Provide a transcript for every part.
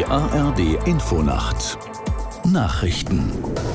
Die ARD Infonacht Nachrichten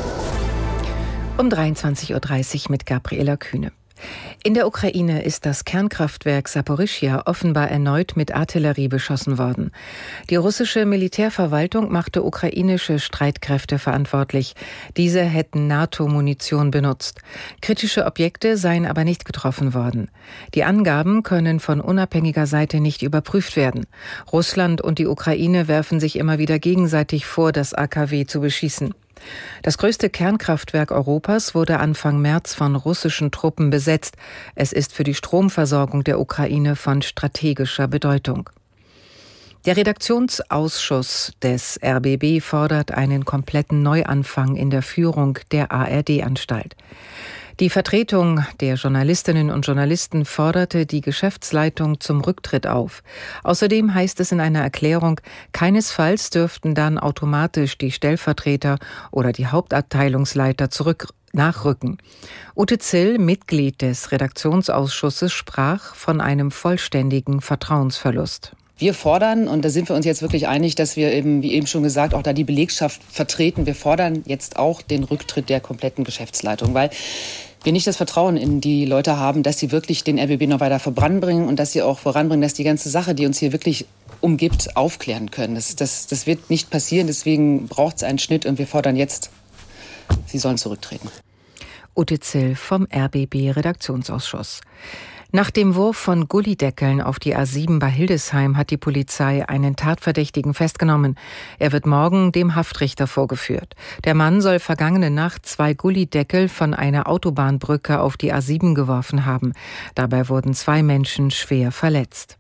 um 23:30 Uhr mit Gabriela Kühne. In der Ukraine ist das Kernkraftwerk Saporischschja offenbar erneut mit Artillerie beschossen worden. Die russische Militärverwaltung machte ukrainische Streitkräfte verantwortlich. Diese hätten NATO-Munition benutzt. Kritische Objekte seien aber nicht getroffen worden. Die Angaben können von unabhängiger Seite nicht überprüft werden. Russland und die Ukraine werfen sich immer wieder gegenseitig vor, das AKW zu beschießen. Das größte Kernkraftwerk Europas wurde Anfang März von russischen Truppen besetzt. Es ist für die Stromversorgung der Ukraine von strategischer Bedeutung. Der Redaktionsausschuss des RBB fordert einen kompletten Neuanfang in der Führung der ARD-Anstalt. Die Vertretung der Journalistinnen und Journalisten forderte die Geschäftsleitung zum Rücktritt auf. Außerdem heißt es in einer Erklärung, keinesfalls dürften dann automatisch die Stellvertreter oder die Hauptabteilungsleiter nachrücken. Ute Zill, Mitglied des Redaktionsausschusses, sprach von einem vollständigen Vertrauensverlust. Wir fordern, und da sind wir uns jetzt wirklich einig, dass wir eben, wie eben schon gesagt, auch da die Belegschaft vertreten. Wir fordern jetzt auch den Rücktritt der kompletten Geschäftsleitung, weil wir nicht das Vertrauen in die Leute haben, dass sie wirklich den RBB noch weiter voranbringen und dass sie auch voranbringen, dass die ganze Sache, die uns hier wirklich umgibt, aufklären können. Das wird nicht passieren, deswegen braucht es einen Schnitt und wir fordern jetzt, sie sollen zurücktreten. Ute Zill vom RBB-Redaktionsausschuss. Nach dem Wurf von Gullydeckeln auf die A7 bei Hildesheim hat die Polizei einen Tatverdächtigen festgenommen. Er wird morgen dem Haftrichter vorgeführt. Der Mann soll vergangene Nacht 2 Gullydeckel von einer Autobahnbrücke auf die A7 geworfen haben. Dabei wurden 2 Menschen schwer verletzt.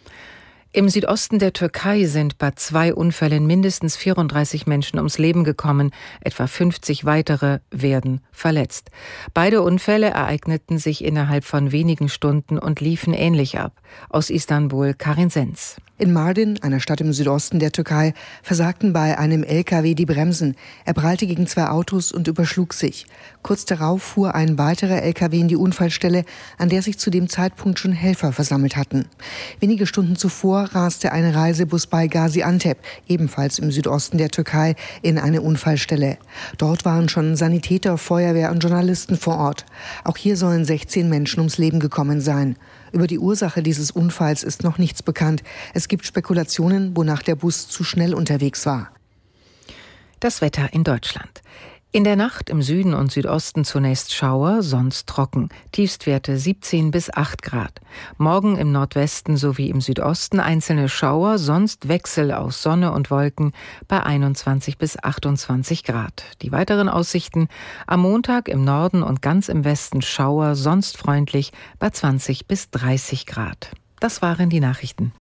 Im Südosten der Türkei sind bei 2 Unfällen mindestens 34 Menschen ums Leben gekommen. Etwa 50 weitere werden verletzt. Beide Unfälle ereigneten sich innerhalb von wenigen Stunden und liefen ähnlich ab. Aus Istanbul, Karin Sens. In Mardin, einer Stadt im Südosten der Türkei, versagten bei einem LKW die Bremsen. Er prallte gegen 2 Autos und überschlug sich. Kurz darauf fuhr ein weiterer LKW in die Unfallstelle, an der sich zu dem Zeitpunkt schon Helfer versammelt hatten. Wenige Stunden zuvor raste ein Reisebus bei Gaziantep, ebenfalls im Südosten der Türkei, in eine Unfallstelle. Dort waren schon Sanitäter, Feuerwehr und Journalisten vor Ort. Auch hier sollen 16 Menschen ums Leben gekommen sein. Über die Ursache dieses Unfalls ist noch nichts bekannt. Es gibt Spekulationen, wonach der Bus zu schnell unterwegs war. Das Wetter in Deutschland. In der Nacht im Süden und Südosten zunächst Schauer, sonst trocken. Tiefstwerte 17 bis 8 Grad. Morgen im Nordwesten sowie im Südosten einzelne Schauer, sonst Wechsel aus Sonne und Wolken bei 21 bis 28 Grad. Die weiteren Aussichten: am Montag im Norden und ganz im Westen Schauer, sonst freundlich bei 20 bis 30 Grad. Das waren die Nachrichten.